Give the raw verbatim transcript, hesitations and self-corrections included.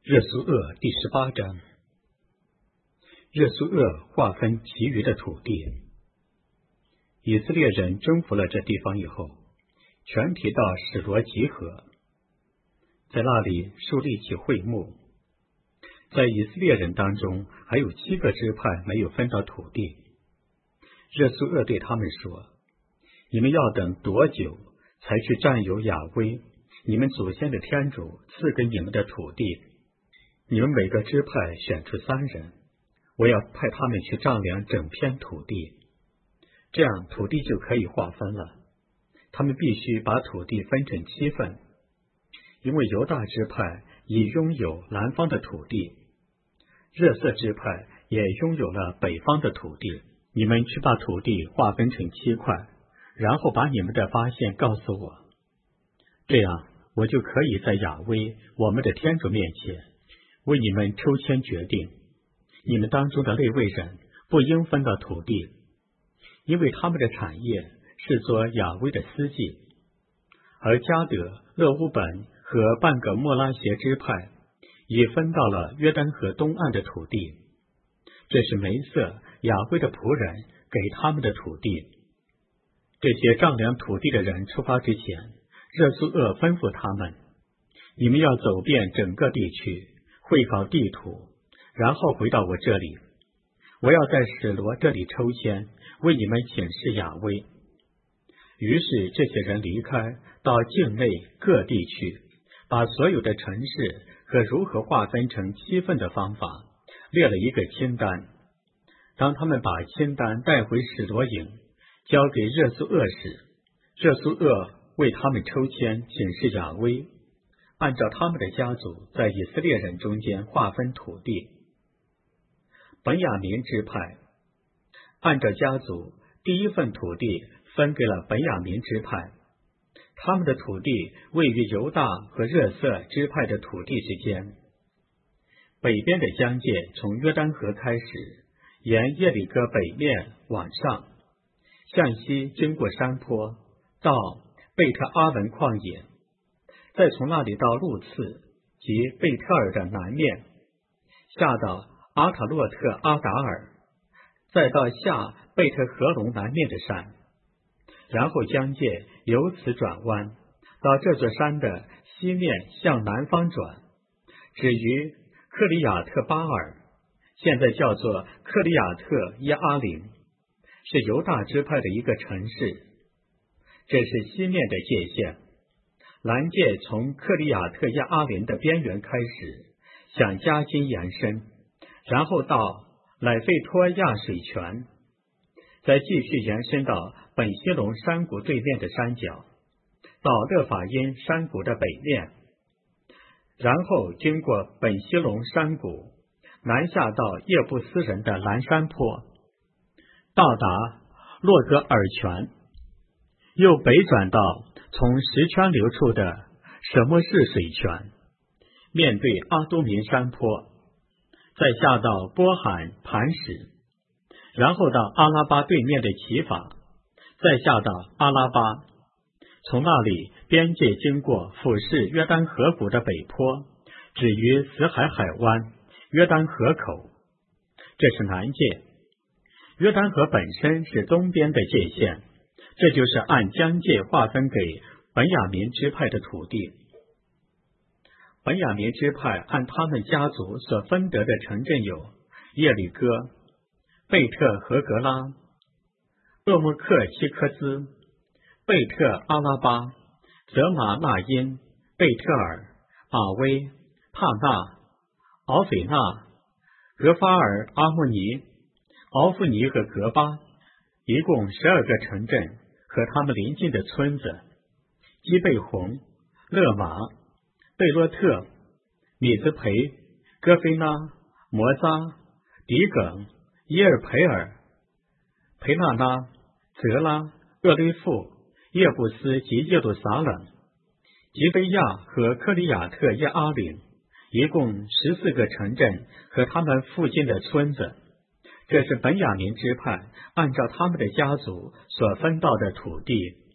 热苏厄第十八章。热苏厄划分其余的土地。以色列人征服了这地方以后，全体到史罗集合，在那里树立起会幕。在以色列人当中，还有七个支派没有分到土地。热苏厄对他们说：你们要等多久才去占有雅威你们祖先的天主赐给你们的土地？你们每个支派选出三人，我要派他们去丈量整片土地，这样土地就可以划分了。他们必须把土地分成七份，因为犹大支派已拥有南方的土地，热色支派也拥有了北方的土地。你们去把土地划分成七块，然后把你们的发现告诉我，这样我就可以在雅威我们的天主面前为你们抽签决定，你们当中的利未人不应分到土地，因为他们的产业是做雅威的司祭。而迦得、勒乌本和半个莫拉协支派已分到了约旦河东岸的土地，这是梅瑟、雅威的仆人给他们的土地。这些丈量土地的人出发之前，热苏厄吩咐他们：你们要走遍整个地区，会考地图，然后回到我这里。我要在史罗这里抽签，为你们请示雅威。于是这些人离开，到境内各地区，把所有的城市和如何划分成七份的方法列了一个清单。当他们把清单带回史罗营，交给热苏厄时，热苏厄为他们抽签请示雅威，按照他们的家族在以色列人中间划分土地。本雅明支派按照家族第一份土地分给了本雅明支派，他们的土地位于犹大和热色支派的土地之间。北边的疆界从约旦河开始，沿耶里哥北面往上，向西经过山坡，到贝特阿文旷野，再从那里到路次及贝特尔的南面，下到阿塔洛特阿达尔，再到下贝特合龙南面的山，然后疆界由此转弯，到这座山的西面向南方转，止于克里亚特巴尔，现在叫做克里亚特耶阿林，是犹大支派的一个城市。这是西面的界限。南界从克里亚特耶阿林的边缘开始，向加金延伸，然后到乃费托亚水泉，再继续延伸到本西隆山谷对面的山脚，到勒法因山谷的北面，然后经过本西隆山谷，南下到叶布斯人的南山坡，到达洛格尔泉，又北转到从石圈流出的舍莫士水泉，面对阿都民山坡，再下到波罕磐石，然后到阿拉巴对面的奇法，再下到阿拉巴，从那里边界经过俯视约旦河谷的北坡，止于死海海湾约旦河口，这是南界。约旦河本身是东边的界限，这就是按疆界划分给本雅明支派的土地。本雅明支派按他们家族所分得的城镇有耶里哥、贝特和格拉、厄木克希科兹、贝特阿拉巴、泽马纳因、贝特尔、阿威、帕纳、敖斐纳、格法尔阿莫尼、敖夫尼和格巴，一共十二个城镇和他们邻近的村子：基贝红、勒马、贝洛特、米兹培、戈菲拉、摩扎、迪耿、耶尔培尔、培纳拉、泽拉、厄雷富、耶布斯及耶路撒冷、吉贝亚和克里亚特耶阿林，一共十四个城镇和他们附近的村子。这是本雅明支派按照他们的家族所分到的土地。